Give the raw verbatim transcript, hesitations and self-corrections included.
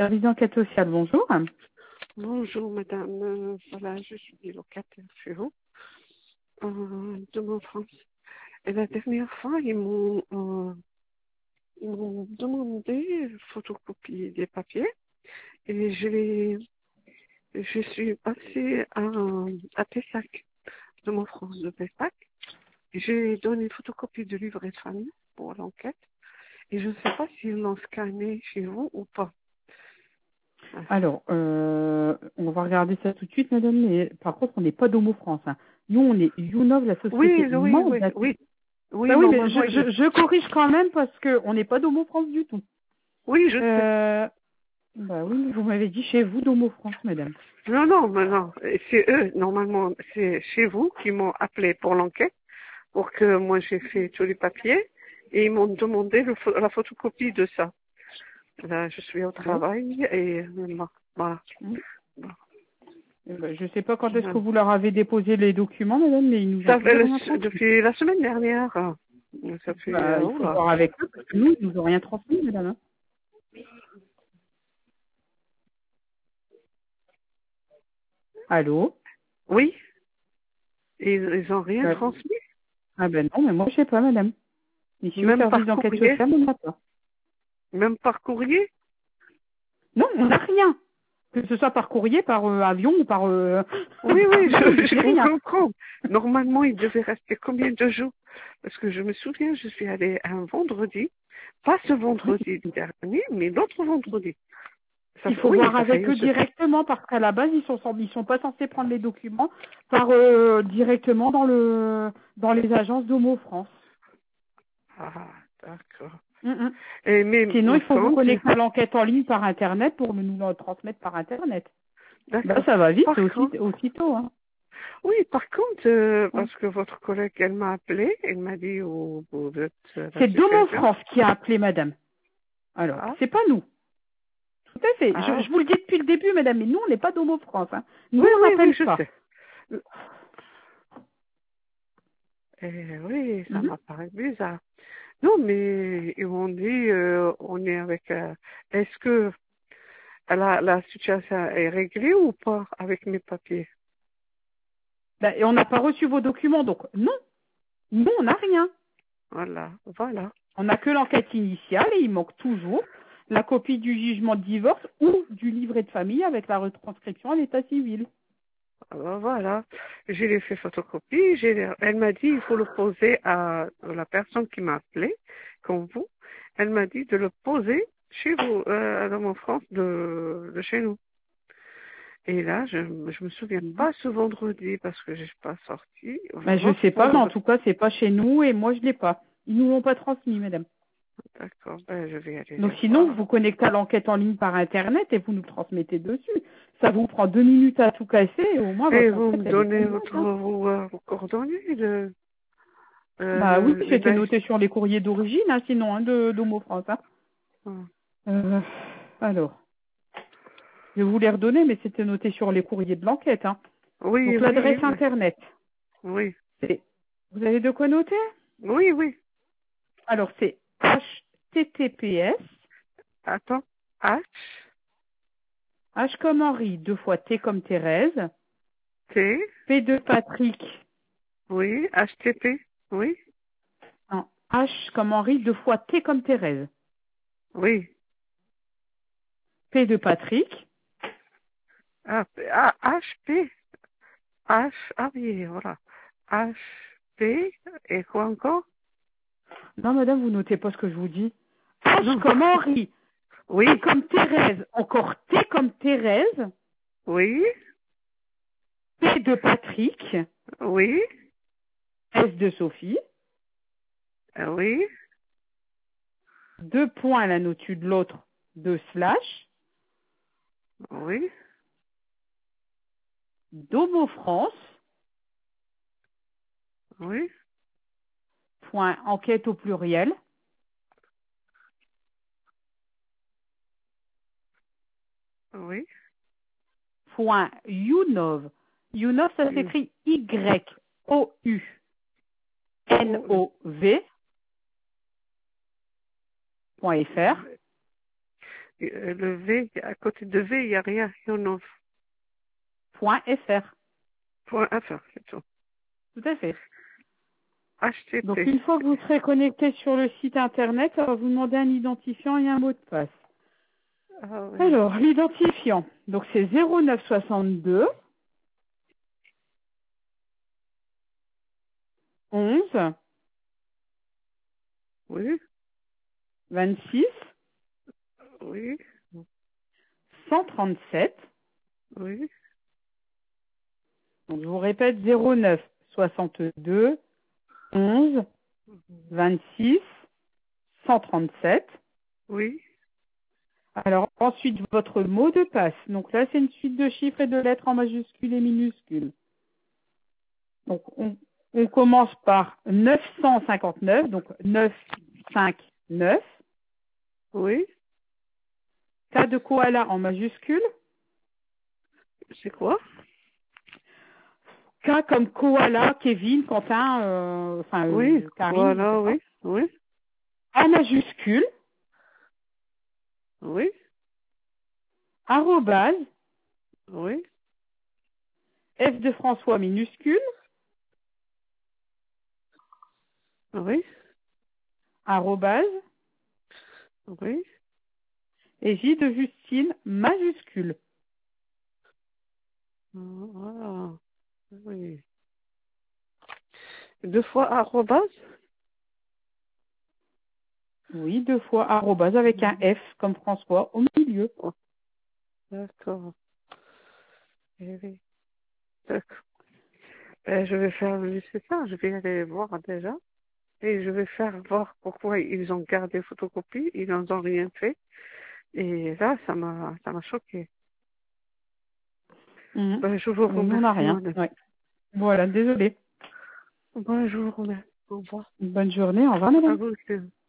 Service d'enquête sociale, bonjour. Bonjour madame, Euh, voilà, je suis locataire chez vous, euh, de mon France. Et la dernière fois, ils m'ont euh, ils m'ont demandé photocopie des papiers et je, les, je suis passée à, à Pessac, de mon France de Pessac. J'ai donné photocopie de livret de famille pour l'enquête et je ne sais pas s'ils l'ont scanné chez vous ou pas. Alors, euh, on va regarder ça tout de suite, madame, mais par contre, on n'est pas d'Homo France. Hein. Nous, on est Younov, la Oui, société oui, oui, mandatée. oui. Oui, Bah oui, mais normalement, je, ils... je, je corrige quand même parce qu'on n'est pas d'Homo France du tout. Oui, je sais. Euh, bah oui, vous m'avez dit chez vous d'Homo France, madame. Non, non, mais non. C'est eux, normalement, c'est chez vous qui m'ont appelé pour l'enquête, pour que moi j'ai fait tous les papiers, et ils m'ont demandé le pho- la photocopie de ça. Là, je suis au Bon. travail, et euh, voilà. Mm. Bon. Eh ben, je ne sais pas quand est-ce que Voilà. vous leur avez déposé les documents, madame, mais ils nous ont Ça fait toujours rien le- transmis. depuis la semaine dernière. Ça fait, Bah, euh, il faut oula. voir avec eux, parce que nous, ils nous ont rien transmis, madame. Hein. Allô? Oui, ils, ils ont rien Ouais. transmis, Ah ben non, mais moi, je sais pas, madame. Ici, au même service par d'enquête courrier, sociale, on n'a pas. même par courrier. Non, on n'a rien. Que ce soit par courrier, par euh, avion ou par... Euh... Oui, par oui, mail, je, je j'ai vous rien. comprends. Normalement, il devait rester combien de jours? Parce que je me souviens, je suis allée un vendredi, pas ce Oui. vendredi dernier, mais l'autre vendredi. Ça Il fait, faut oui, voir ça fait avec une eux semaine. directement parce qu'à la base, ils sont ils sont pas censés prendre les documents par euh, directement dans le dans les agences d'Homo France. Ah, d'accord. Mm, mm. Et mais Sinon, il faut vous quand, connecter à l'enquête en ligne par Internet pour nous le transmettre par Internet. Là, d'accord. ça va vite, c'est Par aussi, contre, aussitôt. Hein. oui, par contre, euh, Mm. parce que votre collègue, elle m'a appelé, elle m'a dit, oh, vous êtes euh, C'est Domo l'association. France qui a appelé madame. Alors, Ah, c'est pas nous. Tout à fait. Je, ah, je vous le dis depuis le début, madame, mais nous, on n'est pas d'Homo France. Hein. Nous, oui, on oui, oui, n'appelle je pas. sais. Eh oui, ça Mhm. m'a paru bizarre. Non, mais ils m'ont dit, euh, on est avec... euh, est-ce que la, la situation est réglée ou pas avec mes papiers? Ben, et on n'a pas reçu vos documents, donc non. Nous, on n'a rien. Voilà, voilà. On n'a que l'enquête initiale et il manque toujours la copie du jugement de divorce ou du livret de famille avec la retranscription à l'état civil. Alors, voilà. J'ai les fait photocopie. J'ai les- Elle m'a dit, il faut le poser à la personne qui m'a appelé, comme vous. Elle m'a dit de le poser chez vous, euh, dans mon France, de, de chez nous. Et là, je, je me souviens Mhm. pas ce vendredi parce que j'ai pas sorti. Ben, je Votre sais pas, mais en vendredi. tout cas, c'est pas chez nous et moi, je l'ai pas. Ils nous l'ont pas transmis, madame. D'accord, ben, je vais aller Donc les sinon, vous voir. vous connectez à l'enquête en ligne par Internet et vous nous transmettez dessus. Ça vous prend deux minutes à tout casser et au moins Et votre vous enquête, me elle est donnez complète. votre, Hein. vos, euh, vos coordonnées de, Bah oui, euh, les c'était baisses. noté sur les courriers d'origine, hein, sinon, hein, de d'Homo France. Hein. Hum. Euh, alors, je vais vous les redonner, mais c'était noté sur les courriers de l'enquête. Hein. Oui, Donc oui, oui, l'adresse mais, Internet, oui, c'est... Vous avez de quoi noter? oui, oui. Alors c'est H T T P S, Attends, H, H comme Henri, deux fois T comme Thérèse, T, P de Patrick, oui, H T P, oui, non, H comme Henri, deux fois T comme Thérèse, oui. P de Patrick, Ah, P- ah, H, P, H, ah oui, voilà. H, P, et quoi encore? non madame, vous notez pas ce que je vous dis, H Non, comme Henri, T oui, comme Thérèse, encore T comme Thérèse, oui, P de Patrick, oui, S de Sophie, ah oui, deux points à la notu de l'autre, deux slash, oui, Domo France, oui, point enquête au pluriel, oui. point Younov. Younov, ça U, s'écrit Y O U N O, O V point F R. euh, le V, à côté de V, il n'y a rien. Ionov. Point .fr. Point F R, c'est tout. Tout à fait. Donc, H T T. une fois que vous serez connecté sur le site internet, ça va vous demander un identifiant et un mot de passe. Ah oui. Alors, l'identifiant. Donc, c'est zéro neuf soixante-deux onze Oui, vingt-six oui, cent trente-sept. oui, Donc, je vous répète, zéro neuf soixante-deux onze vingt-six cent trente-sept. oui, Alors, ensuite, votre mot de passe. Donc là, c'est une suite de chiffres et de lettres en majuscules et minuscules. Donc, on, on commence par neuf cent cinquante-neuf, donc neuf cent cinquante-neuf. oui. K de koala en majuscule. C'est quoi? K comme koala, Kevin, Quentin, euh, enfin, Oui, euh, Karine, je voilà, sais pas. oui, oui, En majuscule, oui, arrobase, oui, F de François minuscule, oui, arrobase, oui. et J de Justine majuscule. Voilà, oui. Deux fois arrobase? Oui, deux fois arrobase avec un F comme François au milieu. Oh, d'accord. Eh oui, d'accord. Ben, je vais faire le nécessaire, je vais aller voir déjà. Et je vais faire voir pourquoi ils ont gardé photocopie, ils n'en ont rien fait. Et là, ça m'a, ça m'a choqué. Mhm. Ben, je vous Oui, nous, on n'a remercie, rien. madame. Ouais. Voilà, désolé. Ben, je vous remercie. Au revoir. Bonne journée, au revoir, À madame. vous aussi.